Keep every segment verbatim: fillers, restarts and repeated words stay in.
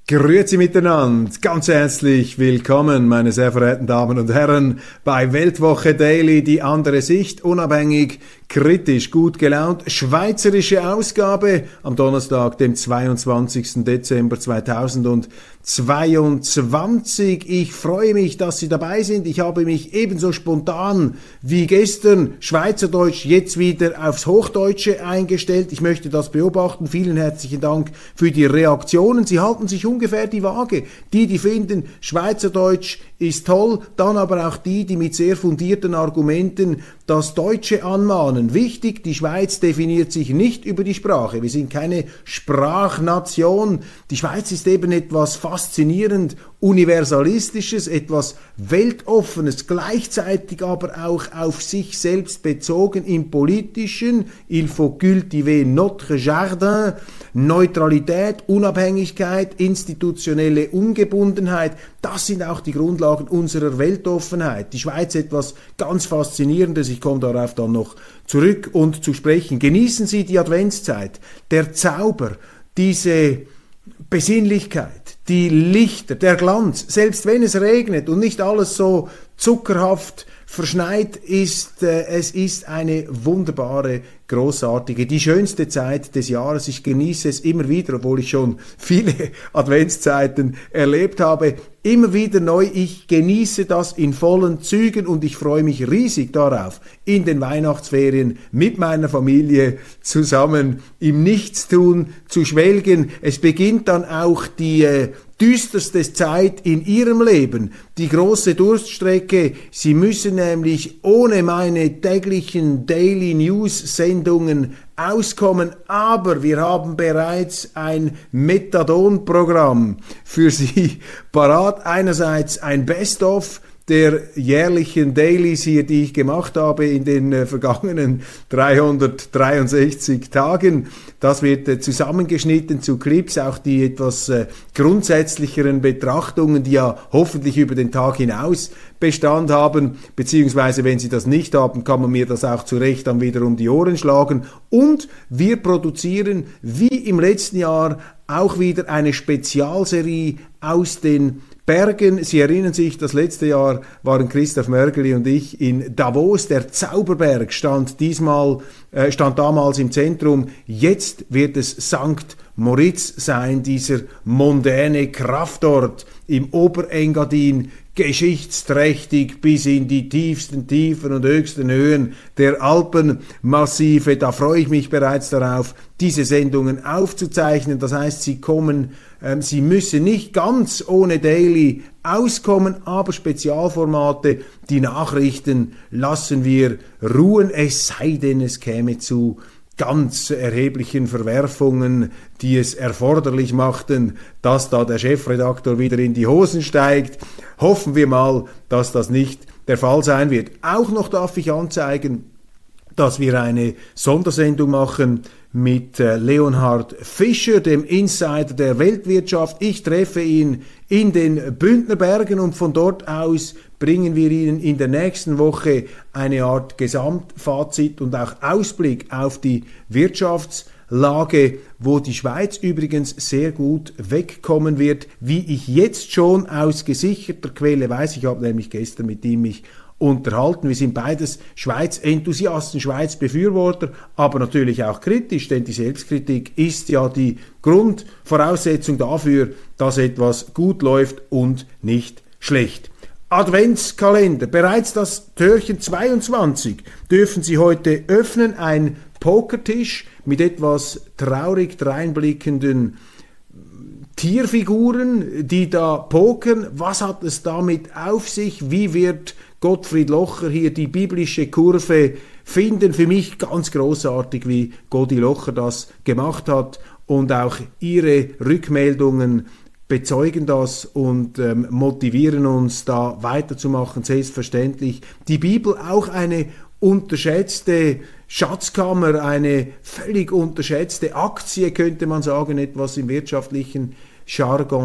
Grüezi miteinander, ganz herzlich willkommen, meine sehr verehrten Damen und Herren, bei Weltwoche Daily, die andere Sicht, unabhängig, kritisch, gut gelaunt, schweizerische Ausgabe am Donnerstag, dem zweiundzwanzigsten Dezember zweitausendzweiundzwanzig. Ich freue mich, dass Sie dabei sind. Ich habe mich ebenso spontan wie gestern Schweizerdeutsch jetzt wieder aufs Hochdeutsche eingestellt. Ich möchte das beobachten. Vielen herzlichen Dank für die Reaktionen. Sie halten sich ungefähr die Waage. Die, die finden, Schweizerdeutsch ist toll, dann aber auch die, die mit sehr fundierten Argumenten das Deutsche anmahnen. Wichtig, die Schweiz definiert sich nicht über die Sprache. Wir sind keine Sprachnation. Die Schweiz ist eben etwas faszinierend Universalistisches, etwas Weltoffenes, gleichzeitig aber auch auf sich selbst bezogen im Politischen. Il faut cultiver notre jardin. Neutralität, Unabhängigkeit, institutionelle Ungebundenheit, das sind auch die Grundlagen unserer Weltoffenheit. Die Schweiz etwas ganz Faszinierendes, ich komme darauf dann noch zurück und zu sprechen. Genießen Sie die Adventszeit, der Zauber, diese Besinnlichkeit, die Lichter, der Glanz, selbst wenn es regnet und nicht alles so zuckerhaft verschneit ist, äh, es ist eine wunderbare, großartige, die schönste Zeit des Jahres. Ich genieße es immer wieder, obwohl ich schon viele Adventszeiten erlebt habe, immer wieder neu. Ich genieße das in vollen Zügen und ich freue mich riesig darauf, in den Weihnachtsferien mit meiner Familie zusammen im Nichtstun zu schwelgen. Es beginnt dann auch die äh, düsterste Zeit in Ihrem Leben, die große Durststrecke. Sie müssen nämlich ohne meine täglichen Daily News Sendungen auskommen, aber wir haben bereits ein Methadon-Programm für Sie parat. Einerseits ein Best-of der jährlichen Dailies hier, die ich gemacht habe in den äh, vergangenen dreihundertdreiundsechzig Tagen. Das wird äh, zusammengeschnitten zu Clips, auch die etwas äh, grundsätzlicheren Betrachtungen, die ja hoffentlich über den Tag hinaus Bestand haben, beziehungsweise wenn Sie das nicht haben, kann man mir das auch zu Recht dann wieder um die Ohren schlagen. Und wir produzieren, wie im letzten Jahr, auch wieder eine Spezialserie aus den Bergen. Sie erinnern sich, das letzte Jahr waren Christoph Mörgeli und ich in Davos. Der Zauberberg stand diesmal, äh, stand damals im Zentrum. Jetzt wird es Sankt Moritz sein, dieser mondäne Kraftort im Oberengadin, geschichtsträchtig bis in die tiefsten Tiefen und höchsten Höhen der Alpenmassive. Da freue ich mich bereits darauf, diese Sendungen aufzuzeichnen. Das heißt, Sie kommen, ähm, Sie müssen nicht ganz ohne Daily auskommen, aber Spezialformate, die Nachrichten lassen wir ruhen, es sei denn, es käme zu ganz erheblichen Verwerfungen, die es erforderlich machten, dass da der Chefredaktor wieder in die Hosen steigt. Hoffen wir mal, dass das nicht der Fall sein wird. Auch noch darf ich anzeigen, dass wir eine Sondersendung machen mit äh, Leonhard Fischer, dem Insider der Weltwirtschaft. Ich treffe ihn in den Bündnerbergen und von dort aus bringen wir Ihnen in der nächsten Woche eine Art Gesamtfazit und auch Ausblick auf die Wirtschaftslage, wo die Schweiz übrigens sehr gut wegkommen wird, wie ich jetzt schon aus gesicherter Quelle weiß. Ich habe nämlich gestern mit ihm mich unterhalten. Wir sind beides Schweiz-Enthusiasten, Schweiz-Befürworter, aber natürlich auch kritisch, denn die Selbstkritik ist ja die Grundvoraussetzung dafür, dass etwas gut läuft und nicht schlecht. Adventskalender, bereits das Türchen zweiundzwanzig dürfen Sie heute öffnen, ein Pokertisch mit etwas traurig dreinblickenden Tierfiguren, die da pokern. Was hat es damit auf sich? Wie wird Gottfried Locher hier die biblische Kurve finden? Für mich ganz großartig, wie Godi Locher das gemacht hat, und auch Ihre Rückmeldungen bezeugen das und ähm, motivieren uns, da weiterzumachen, selbstverständlich. Die Bibel auch eine unterschätzte Schatzkammer, eine völlig unterschätzte Aktie, könnte man sagen, etwas im wirtschaftlichen Jargon.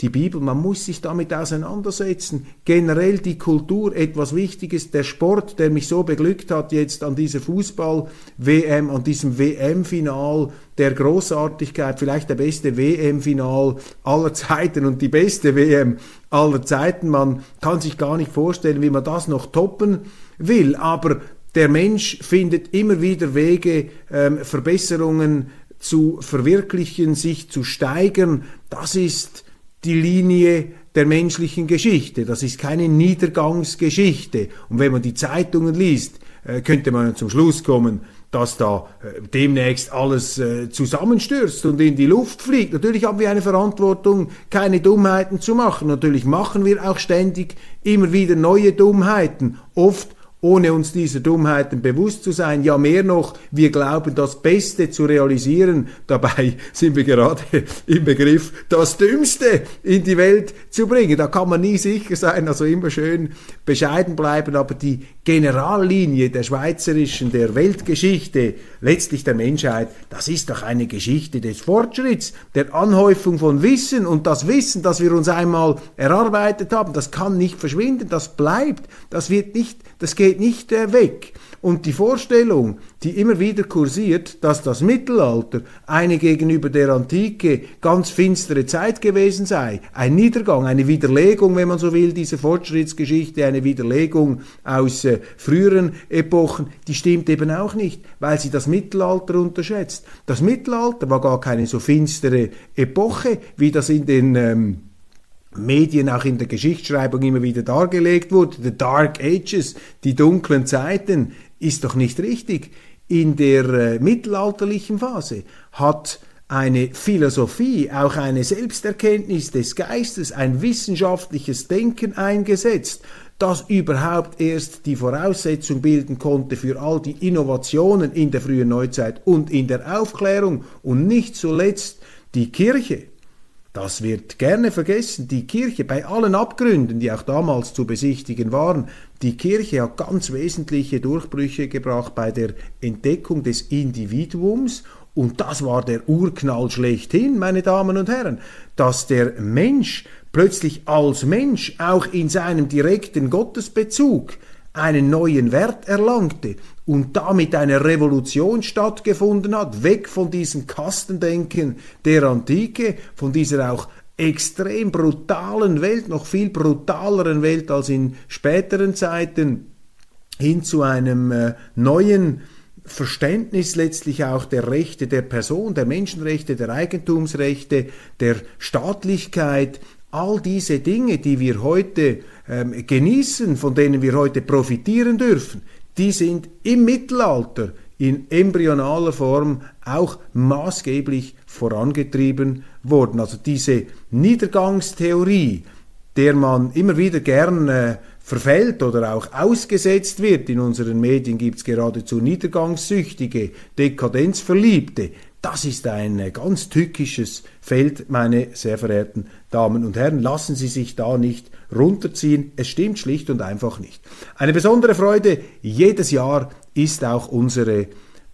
die Bibel, man muss sich damit auseinandersetzen. Generell die Kultur, etwas Wichtiges, der Sport, der mich so beglückt hat jetzt an dieser Fußball-W M, an diesem W M-Final der Großartigkeit, vielleicht der beste W M-Final aller Zeiten und die beste W M aller Zeiten. Man kann sich gar nicht vorstellen, wie man das noch toppen will, aber der Mensch findet immer wieder Wege, ähm, Verbesserungen zu verwirklichen, sich zu steigern. Das ist die Linie der menschlichen Geschichte. Das ist keine Niedergangsgeschichte. Und wenn man die Zeitungen liest, äh, könnte man zum Schluss kommen, dass da äh, demnächst alles äh, zusammenstürzt und in die Luft fliegt. Natürlich haben wir eine Verantwortung, keine Dummheiten zu machen. Natürlich machen wir auch ständig immer wieder neue Dummheiten, oft ohne uns dieser Dummheiten bewusst zu sein. Ja, mehr noch, wir glauben, das Beste zu realisieren. Dabei sind wir gerade im Begriff, das Dümmste in die Welt zu bringen. Da kann man nie sicher sein, also immer schön bescheiden bleiben. Aber die Generallinie der schweizerischen, der Weltgeschichte, letztlich der Menschheit, das ist doch eine Geschichte des Fortschritts, der Anhäufung von Wissen. Und das Wissen, das wir uns einmal erarbeitet haben, das kann nicht verschwinden, das bleibt, das wird nicht, das geht nicht äh, weg. Und die Vorstellung, die immer wieder kursiert, dass das Mittelalter eine gegenüber der Antike ganz finstere Zeit gewesen sei, ein Niedergang, eine Widerlegung, wenn man so will, dieser Fortschrittsgeschichte, eine Widerlegung aus äh, früheren Epochen, die stimmt eben auch nicht, weil sie das Mittelalter unterschätzt. Das Mittelalter war gar keine so finstere Epoche, wie das in den ähm, Medien, auch in der Geschichtsschreibung immer wieder dargelegt wurde. The Dark Ages, die dunklen Zeiten, ist doch nicht richtig. In der äh, mittelalterlichen Phase hat eine Philosophie, auch eine Selbsterkenntnis des Geistes, ein wissenschaftliches Denken eingesetzt, das überhaupt erst die Voraussetzung bilden konnte für all die Innovationen in der frühen Neuzeit und in der Aufklärung und nicht zuletzt die Kirche. Das wird gerne vergessen. Die Kirche, bei allen Abgründen, die auch damals zu besichtigen waren, die Kirche hat ganz wesentliche Durchbrüche gebracht bei der Entdeckung des Individuums. Und das war der Urknall schlechthin, meine Damen und Herren, dass der Mensch plötzlich als Mensch auch in seinem direkten Gottesbezug einen neuen Wert erlangte und damit eine Revolution stattgefunden hat, weg von diesem Kastendenken der Antike, von dieser auch extrem brutalen Welt, noch viel brutaleren Welt als in späteren Zeiten, hin zu einem äh, neuen Verständnis letztlich auch der Rechte der Person, der Menschenrechte, der Eigentumsrechte, der Staatlichkeit. All diese Dinge, die wir heute ähm, genießen, von denen wir heute profitieren dürfen, die sind im Mittelalter in embryonaler Form auch maßgeblich vorangetrieben worden. Also diese Niedergangstheorie, der man immer wieder gern äh, verfällt oder auch ausgesetzt wird, in unseren Medien gibt es geradezu Niedergangssüchtige, Dekadenzverliebte. Das ist ein ganz tückisches Feld, meine sehr verehrten Damen und Herren. Lassen Sie sich da nicht runterziehen. Es stimmt schlicht und einfach nicht. Eine besondere Freude jedes Jahr ist auch unsere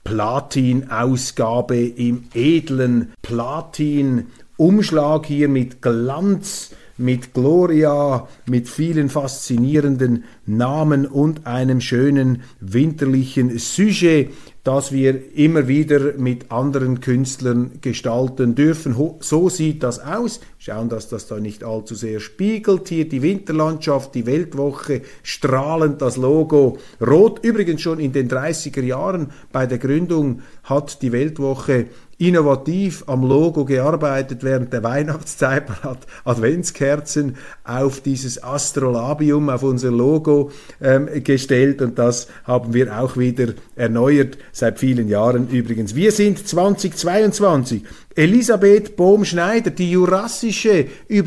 Platin-Ausgabe im edlen Platin-Umschlag hier mit Glanz, mit Gloria, mit vielen faszinierenden Namen und einem schönen winterlichen Sujet, das wir immer wieder mit anderen Künstlern gestalten dürfen. So sieht das aus. Schauen, dass das da nicht allzu sehr spiegelt. Hier die Winterlandschaft, die Weltwoche, strahlend das Logo rot. Übrigens schon in den dreißiger Jahren bei der Gründung hat die Weltwoche innovativ am Logo gearbeitet während der Weihnachtszeit. Man hat Adventskerzen auf dieses Astrolabium, auf unser Logo ähm, gestellt und das haben wir auch wieder erneuert seit vielen Jahren übrigens. Wir sind zweitausendzweiundzwanzig. Elisabeth Bohm-Schneider, die jurassische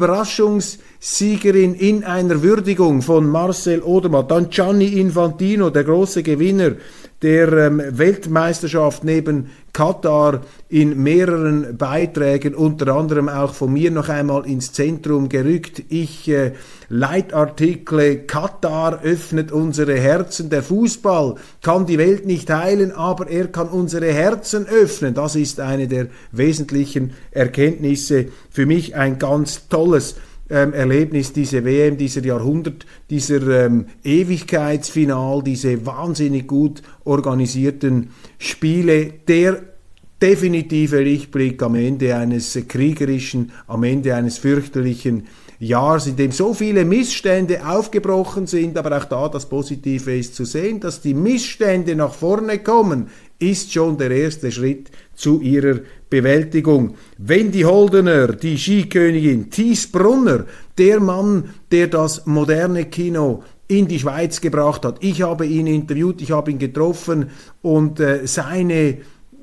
Überraschungssiegerin in einer Würdigung von Marcel Odermatt. Dann Gianni Infantino, der große Gewinner der ähm, Weltmeisterschaft neben Katar in mehreren Beiträgen, unter anderem auch von mir noch einmal ins Zentrum gerückt. Ich äh, Leitartikel, Katar öffnet unsere Herzen, der Fußball kann die Welt nicht heilen, aber er kann unsere Herzen öffnen. Das ist eine der wesentlichen Erkenntnisse, für mich ein ganz tolles ähm, Erlebnis, diese W M, dieser Jahrhundert, dieser ähm, Ewigkeitsfinal, diese wahnsinnig gut organisierten Spiele, der definitive Lichtblick am Ende eines kriegerischen, am Ende eines fürchterlichen Jahres, in dem so viele Missstände aufgebrochen sind, aber auch da das Positive ist zu sehen, dass die Missstände nach vorne kommen, ist schon der erste Schritt zu ihrer Bewältigung. Wendy Holdener, die Skikönigin, Thies Brunner, der Mann, der das moderne Kino in die Schweiz gebracht hat. Ich habe ihn interviewt, ich habe ihn getroffen und äh, seine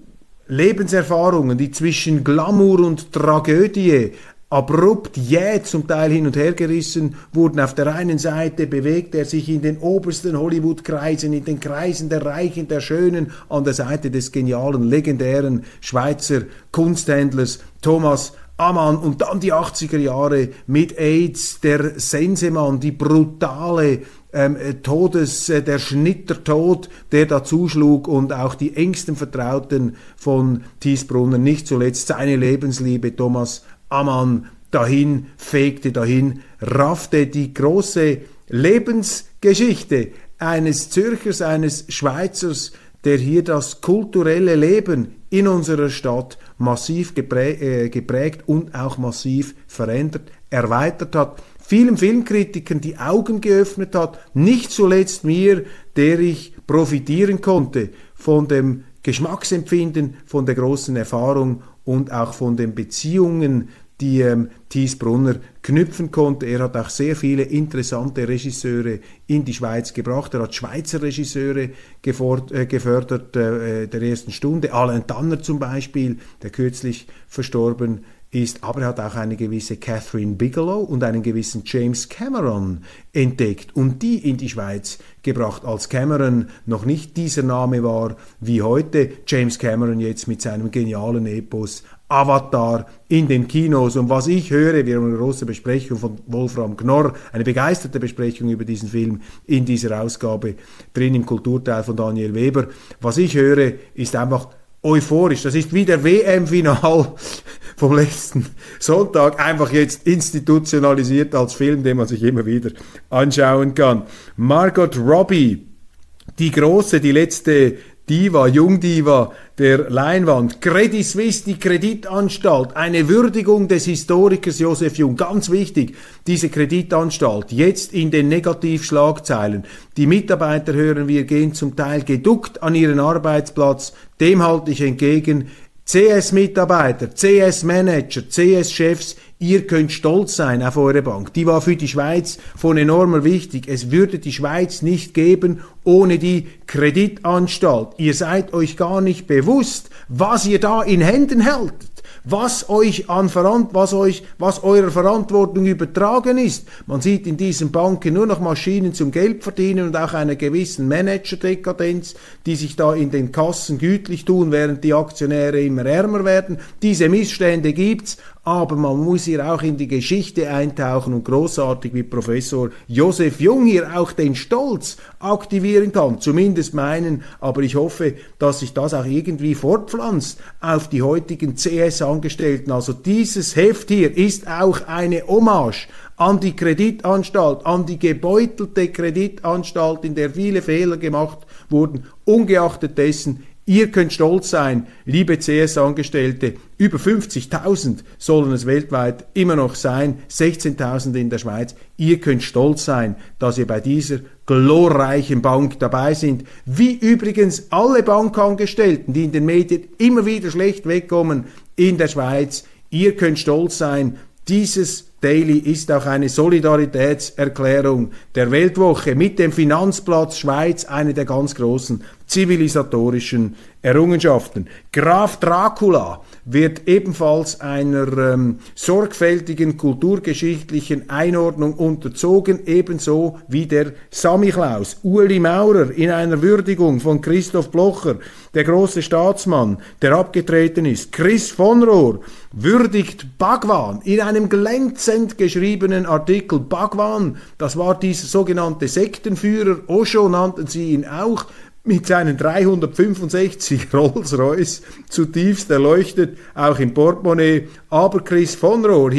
Lebenserfahrungen, die zwischen Glamour und Tragödie abrupt jäh zum Teil hin und her gerissen wurden. Auf der einen Seite bewegt er sich in den obersten Hollywood-Kreisen, in den Kreisen der Reichen, der Schönen, an der Seite des genialen, legendären Schweizer Kunsthändlers Thomas Ammann. Und dann die achtziger Jahre mit AIDS, der Sensemann, die brutale ähm, Todes, äh, der Schnittertod, der da zuschlug, und auch die engsten Vertrauten von Thies Brunner, nicht zuletzt seine Lebensliebe Thomas Ammann, dahin fegte, dahin raffte. Die große Lebensgeschichte eines Zürchers, eines Schweizers, der hier das kulturelle Leben in unserer Stadt massiv geprägt, äh, geprägt und auch massiv verändert, erweitert hat, vielen Filmkritikern die Augen geöffnet hat, nicht zuletzt mir, der ich profitieren konnte von dem Geschmacksempfinden, von der großen Erfahrung und auch von den Beziehungen, die ähm, Thies Brunner knüpfen konnte. Er hat auch sehr viele interessante Regisseure in die Schweiz gebracht. Er hat Schweizer Regisseure gefordert, äh, gefördert äh, der ersten Stunde. Alain Tanner zum Beispiel, der kürzlich verstorben ist. Aber er hat auch eine gewisse Catherine Bigelow und einen gewissen James Cameron entdeckt und die in die Schweiz gebracht, als Cameron noch nicht dieser Name war wie heute. James Cameron jetzt mit seinem genialen Epos Avatar in den Kinos. Und was ich höre, wir haben eine große Besprechung von Wolfram Knorr, eine begeisterte Besprechung über diesen Film in dieser Ausgabe drin im Kulturteil von Daniel Weber. Was ich höre, ist einfach euphorisch. Das ist wie der W M-Final vom letzten Sonntag, einfach jetzt institutionalisiert als Film, den man sich immer wieder anschauen kann. Margot Robbie, die große, die letzte Diva, Jungdiva der Leinwand. Credit Suisse, die Kreditanstalt, eine Würdigung des Historikers Joseph Jung, ganz wichtig, diese Kreditanstalt, jetzt in den Negativschlagzeilen. Die Mitarbeiter, hören wir, gehen zum Teil geduckt an ihren Arbeitsplatz, dem halte ich entgegen. C S-Mitarbeiter, C S-Manager, C S-Chefs, ihr könnt stolz sein auf eure Bank. Die war für die Schweiz von enormer Wichtig. Es würde die Schweiz nicht geben ohne die Kreditanstalt. Ihr seid euch gar nicht bewusst, was ihr da in Händen haltet. Was euch an Verant was euch, was eurer Verantwortung übertragen ist. Man sieht in diesen Banken nur noch Maschinen zum Geld verdienen und auch einer gewissen Manager-Dekadenz, die sich da in den Kassen gütlich tun, während die Aktionäre immer ärmer werden. Diese Missstände gibt's, aber man muss hier auch in die Geschichte eintauchen und großartig wie Professor Joseph Jung hier auch den Stolz aktivieren kann, zumindest meinen, aber ich hoffe, dass sich das auch irgendwie fortpflanzt auf die heutigen C S-Angestellten. Also dieses Heft hier ist auch eine Hommage an die Kreditanstalt, an die gebeutelte Kreditanstalt, in der viele Fehler gemacht wurden, ungeachtet dessen. Ihr könnt stolz sein, liebe C S-Angestellte, über fünfzigtausend sollen es weltweit immer noch sein, sechzehntausend in der Schweiz. Ihr könnt stolz sein, dass ihr bei dieser glorreichen Bank dabei sind. Wie übrigens alle Bankangestellten, die in den Medien immer wieder schlecht wegkommen in der Schweiz. Ihr könnt stolz sein, dieses Daily ist auch eine Solidaritätserklärung der Weltwoche mit dem Finanzplatz Schweiz, eine der ganz großen zivilisatorischen Errungenschaften. Graf Dracula wird ebenfalls einer ähm, sorgfältigen kulturgeschichtlichen Einordnung unterzogen, ebenso wie der Samichlaus. Ueli Maurer in einer Würdigung von Christoph Blocher, der große Staatsmann, der abgetreten ist. Chris von Rohr würdigt Bhagwan in einem glänzend geschriebenen Artikel. Bhagwan, das war dieser sogenannte Sektenführer, Osho nannten sie ihn auch, mit seinen dreihundertfünfundsechzig Rolls-Royce zutiefst erleuchtet, auch im Portemonnaie. Aber Chris von Rohr hier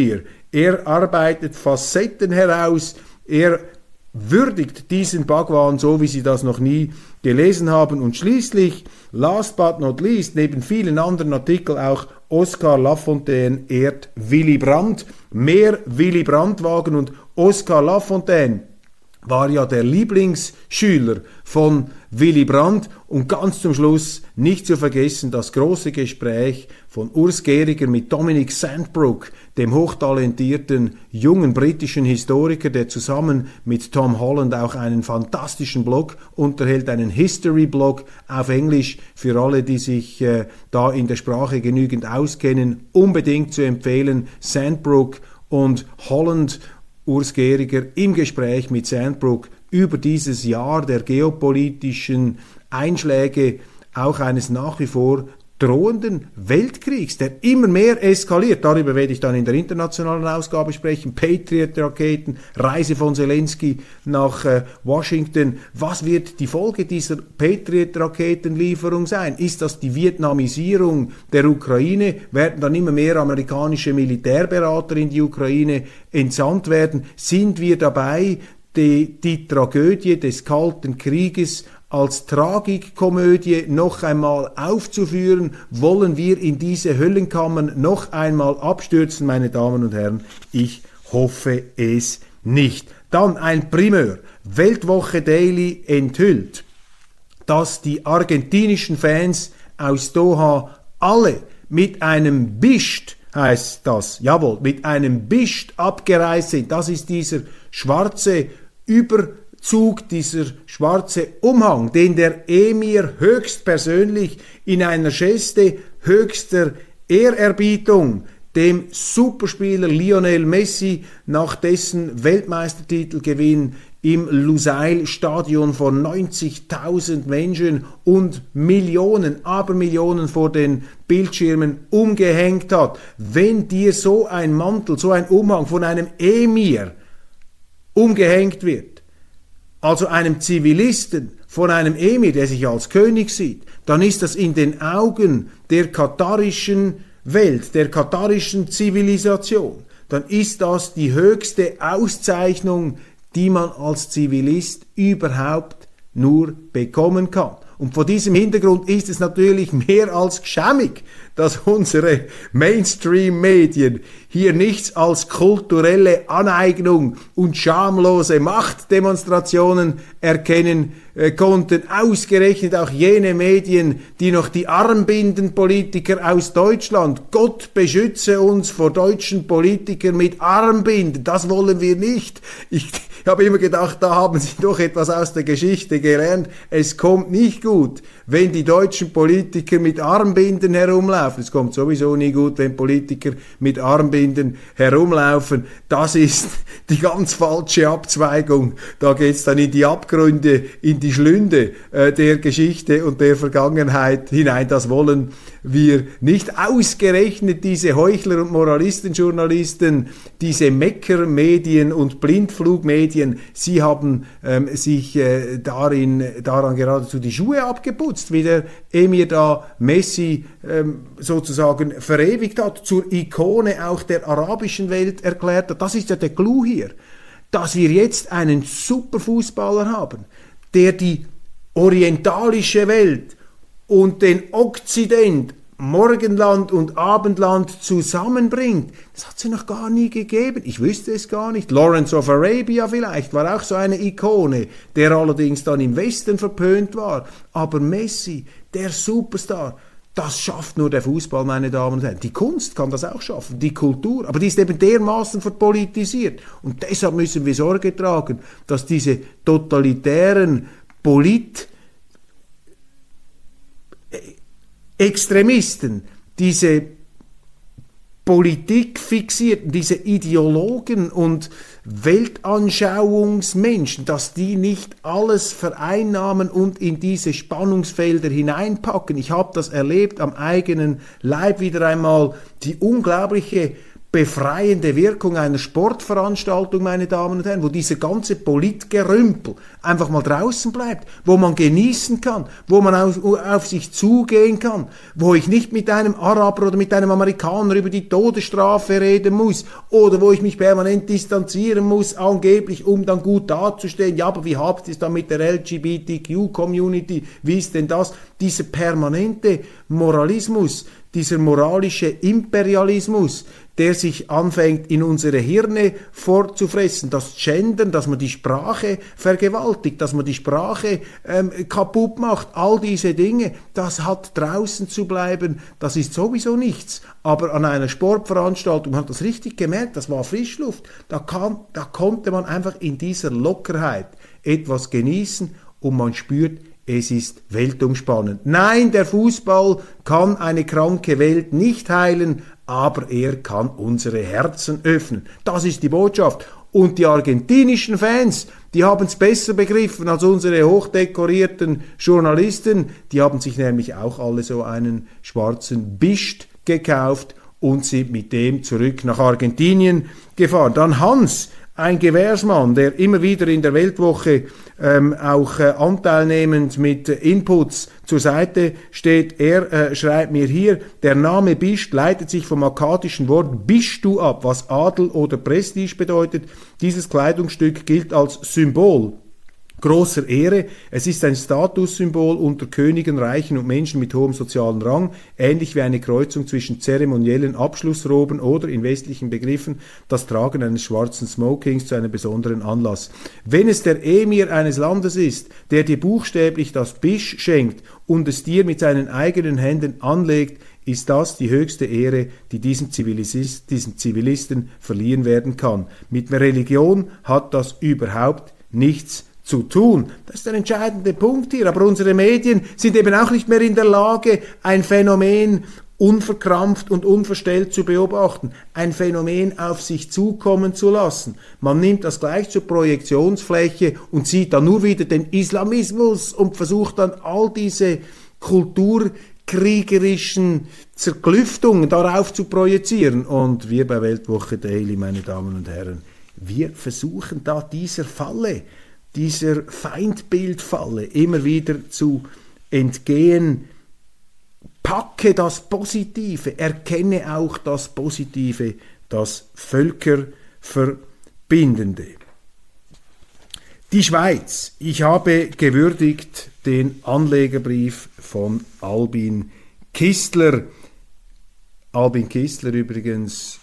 Er arbeitet Facetten heraus, er würdigt diesen Bhagwan so, wie Sie das noch nie gelesen haben. Und schließlich, last but not least, neben vielen anderen Artikeln auch Oskar Lafontaine ehrt Willy Brandt. Mehr Willy Brandt-Wagen, und Oskar Lafontaine war ja der Lieblingsschüler von Willy Brandt. Und ganz zum Schluss nicht zu vergessen das große Gespräch von Urs Gehriger mit Dominic Sandbrook, dem hochtalentierten jungen britischen Historiker, der zusammen mit Tom Holland auch einen fantastischen Blog unterhält, einen History-Blog auf Englisch für alle, die sich äh, da in der Sprache genügend auskennen. Unbedingt zu empfehlen, Sandbrook und Holland. Urs Gehriger im Gespräch mit Sandbrook über dieses Jahr der geopolitischen Einschläge, auch eines nach wie vor drohenden Weltkriegs, der immer mehr eskaliert. Darüber werde ich dann in der internationalen Ausgabe sprechen. Patriot-Raketen, Reise von Zelensky nach äh, Washington. Was wird die Folge dieser Patriot-Raketenlieferung sein? Ist das die Vietnamisierung der Ukraine? Werden dann immer mehr amerikanische Militärberater in die Ukraine entsandt werden? Sind wir dabei, die, die Tragödie des Kalten Krieges als Tragikkomödie noch einmal aufzuführen? Wollen wir in diese Höllenkammern noch einmal abstürzen, meine Damen und Herren? Ich hoffe es nicht. Dann ein Primeur. Weltwoche Daily enthüllt, dass die argentinischen Fans aus Doha alle mit einem Bischt, heißt das, jawohl, mit einem Bischt abgereist sind. Das ist dieser schwarze Überzug, dieser schwarze Umhang, den der Emir höchstpersönlich in einer Geste höchster Ehrerbietung dem Superspieler Lionel Messi nach dessen Weltmeistertitelgewinn im Lusail-Stadion vor neunzigtausend Menschen und Millionen, Abermillionen vor den Bildschirmen umgehängt hat. Wenn dir so ein Mantel, so ein Umhang von einem Emir umgehängt wird, also einem Zivilisten von einem Emir, der sich als König sieht, dann ist das in den Augen der katarischen Welt, der katarischen Zivilisation, dann ist das die höchste Auszeichnung, die man als Zivilist überhaupt nur bekommen kann. Und vor diesem Hintergrund ist es natürlich mehr als geschämig, dass unsere Mainstream-Medien hier nichts als kulturelle Aneignung und schamlose Machtdemonstrationen erkennen äh, konnten. Ausgerechnet auch jene Medien, die noch die Armbindenpolitiker aus Deutschland, Gott beschütze uns vor deutschen Politikern mit Armbinden, das wollen wir nicht. Ich Ich habe immer gedacht, da haben sie doch etwas aus der Geschichte gelernt. Es kommt nicht gut, wenn die deutschen Politiker mit Armbinden herumlaufen. Es kommt sowieso nie gut, wenn Politiker mit Armbinden herumlaufen. Das ist die ganz falsche Abzweigung. Da geht's dann in die Abgründe, in die Schlünde äh, der Geschichte und der Vergangenheit hinein. Das wollen wir nicht. Ausgerechnet diese Heuchler- und Moralistenjournalisten, diese Meckermedien und Blindflugmedien, sie haben ähm, sich äh, darin, daran geradezu die Schuhe abgeputzt, wie der Emir da Messi ähm, sozusagen verewigt hat, zur Ikone auch der arabischen Welt erklärt hat. Das ist ja der Clou hier, dass wir jetzt einen Superfußballer haben, der die orientalische Welt und den Okzident, Morgenland und Abendland zusammenbringt. Das hat es ja noch gar nie gegeben. Ich wüsste es gar nicht. Lawrence of Arabia vielleicht war auch so eine Ikone, der allerdings dann im Westen verpönt war. Aber Messi, der Superstar, das schafft nur der Fußball, meine Damen und Herren. Die Kunst kann das auch schaffen, die Kultur, aber die ist eben dermaßen verpolitisiert. Und deshalb müssen wir Sorge tragen, dass diese totalitären Polit- Extremisten, diese Politikfixierten, diese Ideologen und Weltanschauungsmenschen, dass die nicht alles vereinnahmen und in diese Spannungsfelder hineinpacken. Ich habe das erlebt am eigenen Leib wieder einmal, die unglaubliche befreiende Wirkung einer Sportveranstaltung, meine Damen und Herren, wo dieser ganze Politgerümpel einfach mal draußen bleibt, wo man genießen kann, wo man auf, auf sich zugehen kann, wo ich nicht mit einem Araber oder mit einem Amerikaner über die Todesstrafe reden muss oder wo ich mich permanent distanzieren muss, angeblich, um dann gut dazustehen. Ja, aber wie habt ihr es dann mit der L G B T Q-Community? Wie ist denn das? Dieser permanente Moralismus, dieser moralische Imperialismus, der sich anfängt, in unsere Hirne vorzufressen, das Gendern, dass man die Sprache vergewaltigt, dass man die Sprache ähm, kaputt macht, all diese Dinge, das hat draußen zu bleiben, das ist sowieso nichts. Aber an einer Sportveranstaltung, man hat das richtig gemerkt, das war Frischluft, da, kann, da konnte man einfach in dieser Lockerheit etwas genießen und man spürt, es ist weltumspannend. Nein, der Fußball kann eine kranke Welt nicht heilen, aber er kann unsere Herzen öffnen. Das ist die Botschaft. Und die argentinischen Fans, die haben es besser begriffen als unsere hochdekorierten Journalisten. Die haben sich nämlich auch alle so einen schwarzen Bischt gekauft und sind mit dem zurück nach Argentinien gefahren. Dann Hans, ein Gewährsmann, der immer wieder in der Weltwoche ähm, auch äh, anteilnehmend mit äh, Inputs zur Seite steht, er äh, schreibt mir hier, der Name Bischt leitet sich vom akkadischen Wort Bishtu ab, was Adel oder Prestige bedeutet. Dieses Kleidungsstück gilt als Symbol großer Ehre. Es ist ein Statussymbol unter Königen, Reichen und Menschen mit hohem sozialen Rang, ähnlich wie eine Kreuzung zwischen zeremoniellen Abschlussroben oder, in westlichen Begriffen, das Tragen eines schwarzen Smokings zu einem besonderen Anlass. Wenn es der Emir eines Landes ist, der dir buchstäblich das Bisch schenkt und es dir mit seinen eigenen Händen anlegt, ist das die höchste Ehre, die diesem Zivilist, diesem Zivilisten verliehen werden kann. Mit Religion hat das überhaupt nichts zu tun. Das ist der entscheidende Punkt hier. Aber unsere Medien sind eben auch nicht mehr in der Lage, ein Phänomen unverkrampft und unverstellt zu beobachten, ein Phänomen auf sich zukommen zu lassen. Man nimmt das gleich zur Projektionsfläche und sieht dann nur wieder den Islamismus und versucht dann all diese kulturkriegerischen Zerklüftungen darauf zu projizieren. Und wir bei Weltwoche Daily, meine Damen und Herren, wir versuchen da dieser Falle, dieser Feindbildfalle immer wieder zu entgehen. Packe das Positive, erkenne auch das Positive, das Völkerverbindende. Die Schweiz. Ich habe gewürdigt den Anlegerbrief von Albin Kistler. Albin Kistler übrigens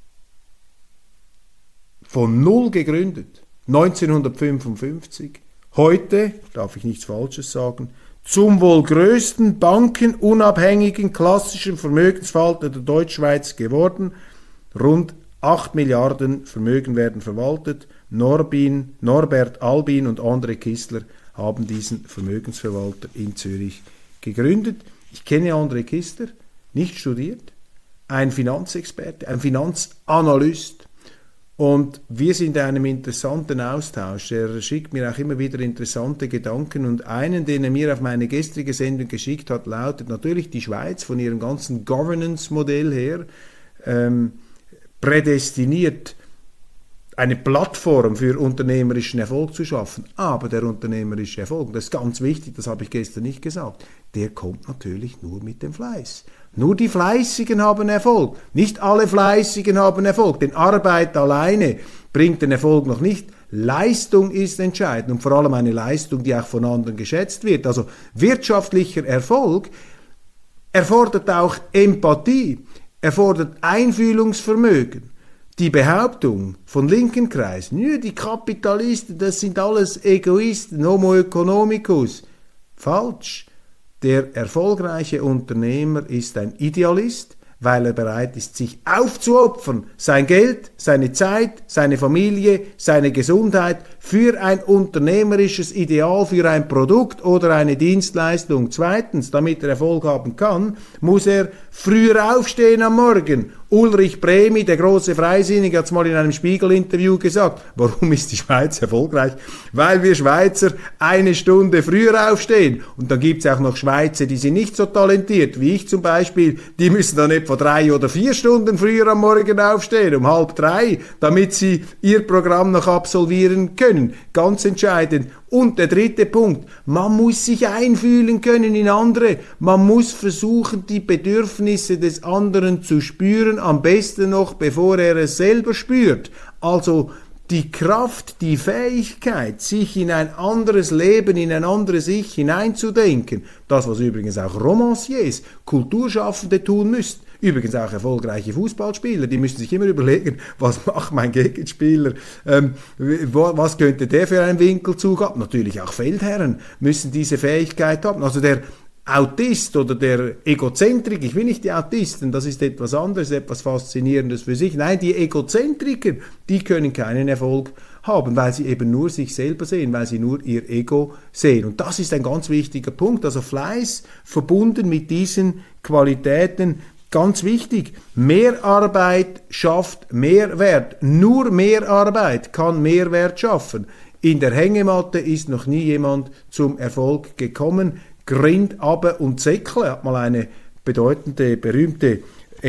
von null gegründet. neunzehnhundertfünfundfünfzig, heute, darf ich nichts Falsches sagen, zum wohl größten bankenunabhängigen klassischen Vermögensverwalter der Deutschschweiz geworden. Rund acht Milliarden Vermögen werden verwaltet. Norbin, Norbert Albin und André Kistler haben diesen Vermögensverwalter in Zürich gegründet. Ich kenne André Kistler, nicht studiert, ein Finanzexperte, ein Finanzanalyst. Und wir sind in einem interessanten Austausch. Er schickt mir auch immer wieder interessante Gedanken und einen, den er mir auf meine gestrige Sendung geschickt hat, lautet natürlich die Schweiz von ihrem ganzen Governance-Modell her ähm, prädestiniert, eine Plattform für unternehmerischen Erfolg zu schaffen. Aber der unternehmerische Erfolg, das ist ganz wichtig, das habe ich gestern nicht gesagt, der kommt natürlich nur mit dem Fleiß. Nur die Fleißigen haben Erfolg. Nicht alle Fleißigen haben Erfolg, denn Arbeit alleine bringt den Erfolg noch nicht. Leistung ist entscheidend und vor allem eine Leistung, die auch von anderen geschätzt wird. Also wirtschaftlicher Erfolg erfordert auch Empathie, erfordert Einfühlungsvermögen. Die Behauptung von linken Kreisen, ja, die Kapitalisten, das sind alles Egoisten, Homo economicus, falsch. Der erfolgreiche Unternehmer ist ein Idealist, weil er bereit ist, sich aufzuopfern, sein Geld, seine Zeit, seine Familie, seine Gesundheit für ein unternehmerisches Ideal, für ein Produkt oder eine Dienstleistung. Zweitens, damit er Erfolg haben kann, muss er früher aufstehen am Morgen Ulrich Bremi, der große Freisinnige, hat es mal in einem Spiegel-Interview gesagt. Warum ist die Schweiz erfolgreich? Weil wir Schweizer eine Stunde früher aufstehen. Und dann gibt es auch noch Schweizer, die sind nicht so talentiert, wie ich zum Beispiel. Die müssen dann etwa drei oder vier Stunden früher am Morgen aufstehen, um halb drei, damit sie ihr Programm noch absolvieren können. Ganz entscheidend. Und der dritte Punkt, man muss sich einfühlen können in andere, man muss versuchen, die Bedürfnisse des anderen zu spüren, am besten noch, bevor er es selber spürt. Also die Kraft, die Fähigkeit, sich in ein anderes Leben, in ein anderes Ich hineinzudenken, das, was übrigens auch Romanciers, Kulturschaffende tun müssen, übrigens auch erfolgreiche Fußballspieler, die müssen sich immer überlegen, was macht mein Gegenspieler, ähm, was könnte der für einen Winkelzug haben. Natürlich auch Feldherren müssen diese Fähigkeit haben. Also der Autist oder der Egozentrik, ich will nicht die Autisten, das ist etwas anderes, etwas Faszinierendes für sich. Nein, die Egozentriker, die können keinen Erfolg haben, weil sie eben nur sich selber sehen, weil sie nur ihr Ego sehen. Und das ist ein ganz wichtiger Punkt. Also Fleiß verbunden mit diesen Qualitäten, ganz wichtig. Mehr Arbeit schafft Mehrwert. Nur mehr Arbeit kann Mehrwert schaffen. In der Hängematte ist noch nie jemand zum Erfolg gekommen. Grind, Aber und Säckle hat mal eine bedeutende, berühmte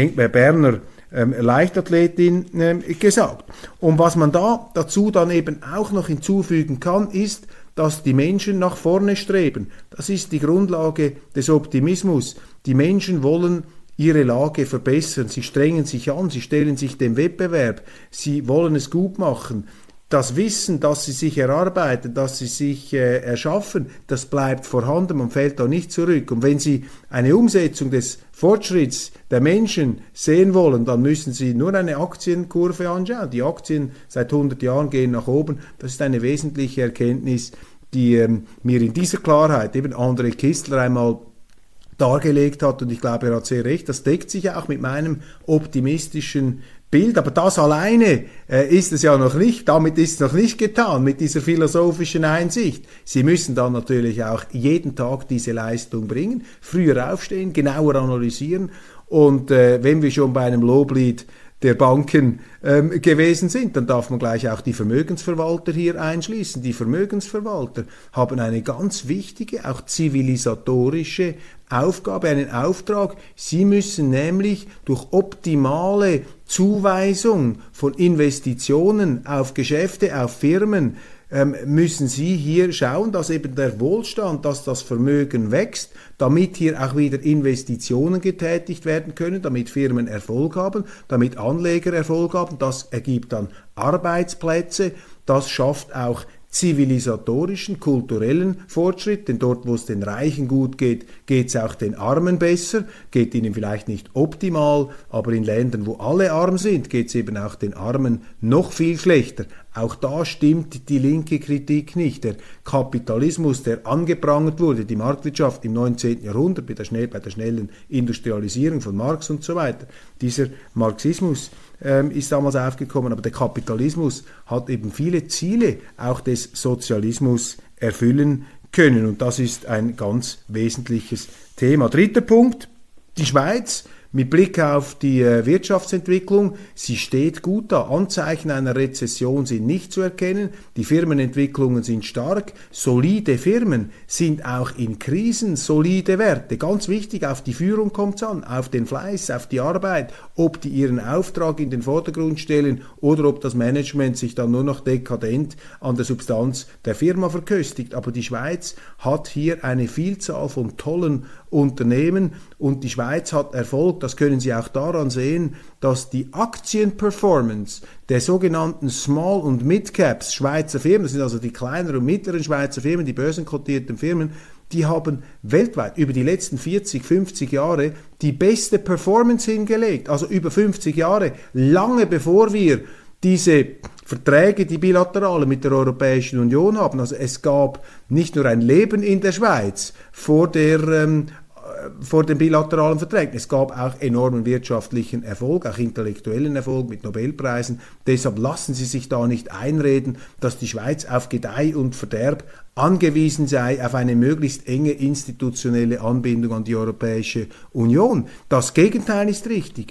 Berner ähm, Leichtathletin ähm, gesagt. Und was man da dazu dann eben auch noch hinzufügen kann, ist, dass die Menschen nach vorne streben. Das ist die Grundlage des Optimismus. Die Menschen wollen ihre Lage verbessern, sie strengen sich an, sie stellen sich dem Wettbewerb, sie wollen es gut machen. Das Wissen, das sie sich erarbeiten, das sie sich äh, erschaffen, das bleibt vorhanden, man fällt da nicht zurück. Und wenn Sie eine Umsetzung des Fortschritts der Menschen sehen wollen, dann müssen Sie nur eine Aktienkurve anschauen. Die Aktien seit hundert Jahren gehen nach oben. Das ist eine wesentliche Erkenntnis, die ähm, mir in dieser Klarheit eben André Kistler einmal dargelegt hat, und ich glaube, er hat sehr recht, das deckt sich auch mit meinem optimistischen Bild, aber das alleine äh, ist es ja noch nicht, damit ist es noch nicht getan, mit dieser philosophischen Einsicht. Sie müssen dann natürlich auch jeden Tag diese Leistung bringen, früher aufstehen, genauer analysieren, und äh, wenn wir schon bei einem Loblied der Banken ähm, gewesen sind, dann darf man gleich auch die Vermögensverwalter hier einschließen. Die Vermögensverwalter haben eine ganz wichtige, auch zivilisatorische Aufgabe, einen Auftrag. Sie müssen nämlich durch optimale Zuweisung von Investitionen auf Geschäfte, auf Firmen, ähm, müssen Sie hier schauen, dass eben der Wohlstand, dass das Vermögen wächst, damit hier auch wieder Investitionen getätigt werden können, damit Firmen Erfolg haben, damit Anleger Erfolg haben. Das ergibt dann Arbeitsplätze, das schafft auch zivilisatorischen, kulturellen Fortschritt, denn dort, wo es den Reichen gut geht, geht es auch den Armen besser, geht ihnen vielleicht nicht optimal, aber in Ländern, wo alle arm sind, geht es eben auch den Armen noch viel schlechter. Auch da stimmt die linke Kritik nicht. Der Kapitalismus, der angeprangert wurde, die Marktwirtschaft im neunzehnten Jahrhundert bei der, schnell, bei der schnellen Industrialisierung von Marx und so weiter, dieser Marxismus ähm, ist damals aufgekommen, aber der Kapitalismus hat eben viele Ziele auch des Sozialismus erfüllen können, und das ist ein ganz wesentliches Thema. Dritter Punkt, die Schweiz. Mit Blick auf die äh, Wirtschaftsentwicklung, sie steht gut da. Anzeichen einer Rezession sind nicht zu erkennen. Die Firmenentwicklungen sind stark. Solide Firmen sind auch in Krisen solide Werte. Ganz wichtig, auf die Führung kommt es an, auf den Fleiß, auf die Arbeit, ob die ihren Auftrag in den Vordergrund stellen oder ob das Management sich dann nur noch dekadent an der Substanz der Firma verköstigt. Aber die Schweiz hat hier eine Vielzahl von tollen Unternehmen, und die Schweiz hat Erfolg. Das können Sie auch daran sehen, dass die Aktienperformance der sogenannten Small- und Mid-Caps Schweizer Firmen, das sind also die kleineren und mittleren Schweizer Firmen, die börsenkotierten Firmen, die haben weltweit über die letzten vierzig, fünfzig Jahre die beste Performance hingelegt. Also über fünfzig Jahre, lange bevor wir diese Verträge, die bilaterale mit der Europäischen Union haben. Also es gab nicht nur ein Leben in der Schweiz vor der ähm, vor den bilateralen Verträgen. Es gab auch enormen wirtschaftlichen Erfolg, auch intellektuellen Erfolg mit Nobelpreisen. Deshalb lassen Sie sich da nicht einreden, dass die Schweiz auf Gedeih und Verderb angewiesen sei auf eine möglichst enge institutionelle Anbindung an die Europäische Union. Das Gegenteil ist richtig.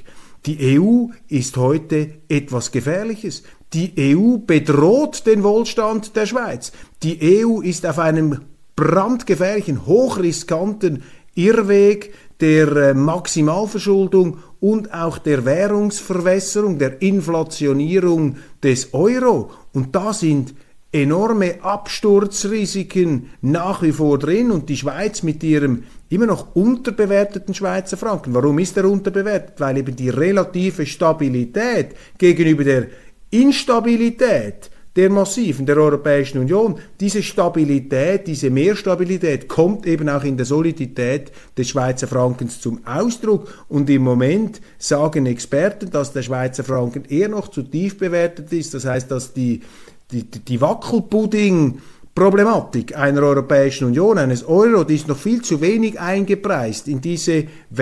Die E U ist heute etwas Gefährliches. Die E U bedroht den Wohlstand der Schweiz. Die E U ist auf einem brandgefährlichen, hochriskanten Irrweg der äh, Maximalverschuldung und auch der Währungsverwässerung, der Inflationierung des Euro. Und da sind enorme Absturzrisiken nach wie vor drin und die Schweiz mit ihrem immer noch unterbewerteten Schweizer Franken. Warum ist er unterbewertet? Weil eben die relative Stabilität gegenüber der Instabilität der Massiven der Europäischen Union, diese Stabilität, diese Mehrstabilität kommt eben auch in der Solidität des Schweizer Frankens zum Ausdruck. Und im Moment sagen Experten, dass der Schweizer Franken eher noch zu tief bewertet ist. Das heißt, dass die Die, die Wackelpudding-Problematik einer Europäischen Union, eines Euro, die ist noch viel zu wenig eingepreist in diese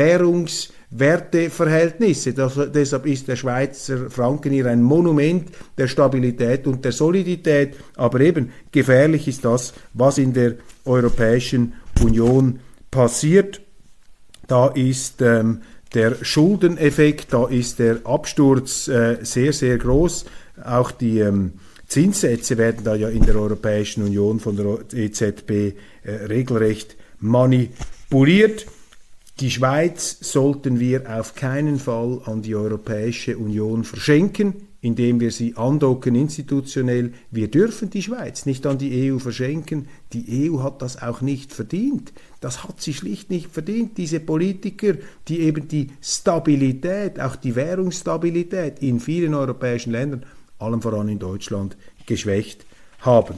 Währungswerteverhältnisse. Das, deshalb ist der Schweizer Franken hier ein Monument der Stabilität und der Solidität. Aber eben gefährlich ist das, was in der Europäischen Union passiert. Da ist ähm, der Schuldeneffekt, da ist der Absturz äh, sehr, sehr groß. Auch die ähm, Zinssätze werden da ja in der Europäischen Union von der E Z B äh, regelrecht manipuliert. Die Schweiz sollten wir auf keinen Fall an die Europäische Union verschenken, indem wir sie andocken institutionell. Wir dürfen die Schweiz nicht an die E U verschenken. Die E U hat das auch nicht verdient. Das hat sie schlicht nicht verdient, diese Politiker, die eben die Stabilität, auch die Währungsstabilität in vielen europäischen Ländern, allem voran in Deutschland, geschwächt haben.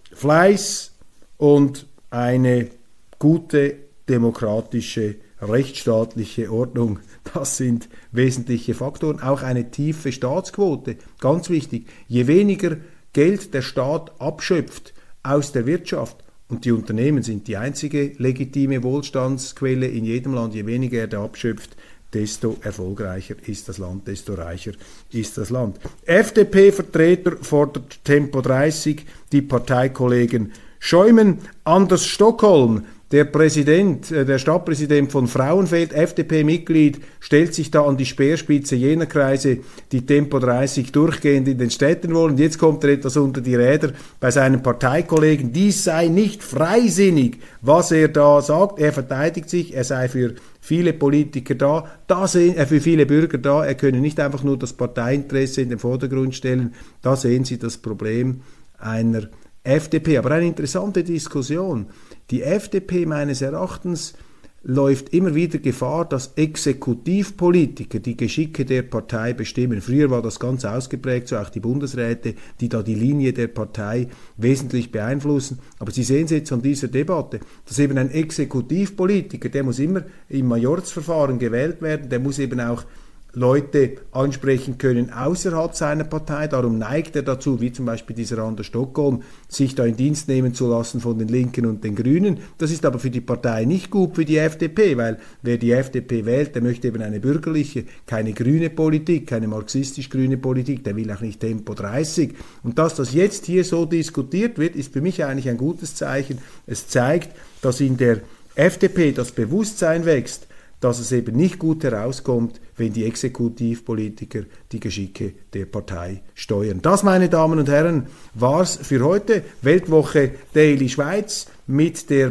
Fleiß und eine gute demokratische, rechtsstaatliche Ordnung, das sind wesentliche Faktoren. Auch eine tiefe Staatsquote, ganz wichtig. Je weniger Geld der Staat abschöpft aus der Wirtschaft, und die Unternehmen sind die einzige legitime Wohlstandsquelle in jedem Land, je weniger er da abschöpft, desto erfolgreicher ist das Land, desto reicher ist das Land. F D P-Vertreter fordert Tempo dreißig, die Parteikollegen schäumen. Anders Stockholm, der Präsident, äh, der Stadtpräsident von Frauenfeld, F D P-Mitglied, stellt sich da an die Speerspitze jener Kreise, die Tempo dreißig durchgehend in den Städten wollen. Jetzt kommt er etwas unter die Räder bei seinen Parteikollegen. Dies sei nicht freisinnig, was er da sagt. Er verteidigt sich, er sei für viele Politiker da, da sehen, äh, für viele Bürger da, er könne nicht einfach nur das Parteiinteresse in den Vordergrund stellen. Da sehen Sie das Problem einer F D P. Aber eine interessante Diskussion. Die F D P meines Erachtens läuft immer wieder Gefahr, dass Exekutivpolitiker die Geschicke der Partei bestimmen. Früher war das ganz ausgeprägt, so auch die Bundesräte, die da die Linie der Partei wesentlich beeinflussen. Aber Sie sehen es jetzt an dieser Debatte, dass eben ein Exekutivpolitiker, der muss immer im Majorzverfahren gewählt werden, der muss eben auch Leute ansprechen können außerhalb seiner Partei. Darum neigt er dazu, wie zum Beispiel dieser Anders Stockholm, sich da in Dienst nehmen zu lassen von den Linken und den Grünen. Das ist aber für die Partei nicht gut, für die F D P, weil wer die F D P wählt, der möchte eben eine bürgerliche, keine grüne Politik, keine marxistisch-grüne Politik, der will auch nicht Tempo dreißig. Und dass das jetzt hier so diskutiert wird, ist für mich eigentlich ein gutes Zeichen. Es zeigt, dass in der F D P das Bewusstsein wächst, dass es eben nicht gut herauskommt, wenn die Exekutivpolitiker die Geschicke der Partei steuern. Das, meine Damen und Herren, war's für heute. Weltwoche Daily Schweiz mit der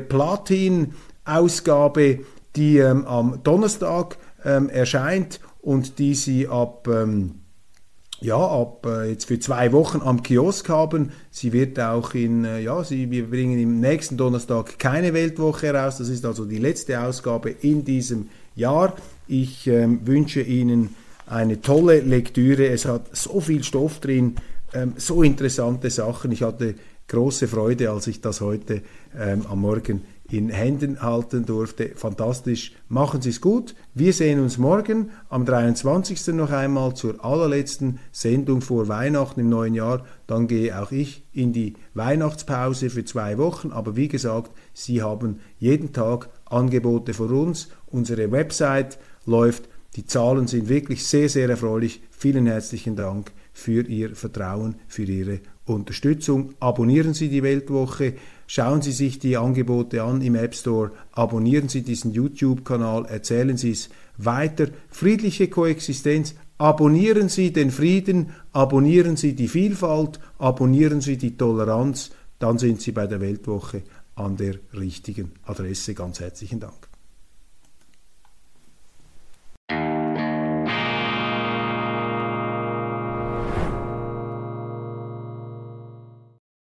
Platin-Ausgabe, die ähm, am Donnerstag ähm, erscheint und die Sie ab... Ähm, ja, ab äh, jetzt für zwei Wochen am Kiosk haben. Sie wird auch in, äh, ja, sie, wir bringen im nächsten Donnerstag keine Weltwoche heraus. Das ist also die letzte Ausgabe in diesem Jahr. Ich ähm, wünsche Ihnen eine tolle Lektüre. Es hat so viel Stoff drin, ähm, so interessante Sachen. Ich hatte große Freude, als ich das heute ähm, am Morgen in Händen halten durfte. Fantastisch. Machen Sie es gut. Wir sehen uns morgen am dreiundzwanzigsten noch einmal zur allerletzten Sendung vor Weihnachten im neuen Jahr. Dann gehe auch ich in die Weihnachtspause für zwei Wochen. Aber wie gesagt, Sie haben jeden Tag Angebote von uns. Unsere Website läuft. Die Zahlen sind wirklich sehr, sehr erfreulich. Vielen herzlichen Dank für Ihr Vertrauen, für Ihre Unterstützung. Abonnieren Sie die Weltwoche. Schauen Sie sich die Angebote an im App Store, abonnieren Sie diesen YouTube-Kanal, erzählen Sie es weiter. Friedliche Koexistenz, abonnieren Sie den Frieden, abonnieren Sie die Vielfalt, abonnieren Sie die Toleranz, dann sind Sie bei der Weltwoche an der richtigen Adresse. Ganz herzlichen Dank.